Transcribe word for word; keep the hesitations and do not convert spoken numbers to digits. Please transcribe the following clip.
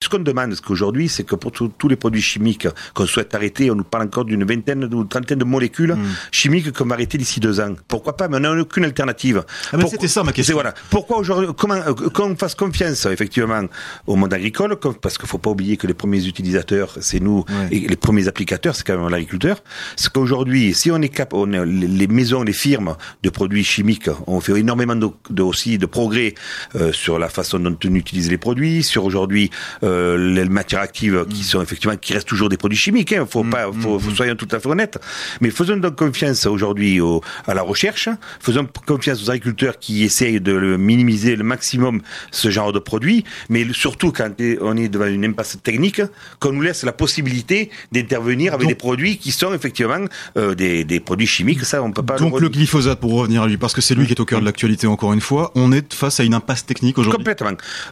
qu'on demande, ce qu'aujourd'hui, c'est que pour tous les produits chimiques qu'on souhaite arrêter, on nous parle encore d'une vingtaine ou trentaine de molécules mmh. chimiques qu'on va arrêter d'ici deux ans. Pourquoi pas? Mais on n'a aucune alternative. Ah ben c'était ça ma question. Voilà. Pourquoi aujourd'hui, comment, qu'on fasse confiance, effectivement, au monde agricole, parce qu'il ne faut pas oublier que les premiers utilisateurs, c'est nous, ouais. et les premiers applicateurs, c'est quand même l'agriculteur. C'est qu'aujourd'hui, si on est cap, on est, les maisons, les firmes de produits chimiques ont fait énormément de, de aussi de progrès euh, sur la façon dont on utilise les produits, sur aujourd'hui euh, les matières actives qui sont effectivement, qui restent toujours des produits chimiques. Hein, faut mmh, pas, faut, mmh. faut soyons tout à fait honnêtes. Mais faisons donc confiance aujourd'hui au, à la recherche. Faisons confiance aux agriculteurs qui essayent de le minimiser le maximum ce genre de produits. Mais surtout quand on est devant une impasse technique, qu'on nous laisse la possibilité d'intervenir avec donc, des produits qui sont effectivement euh, des, des produits chimiques. Ça, on peut pas. Donc le, le glyphosate, pour revenir à lui, parce que c'est lui mmh. qui est au cœur de l'actualité encore une fois, on est face à une impasse technique aujourd'hui. Complètement.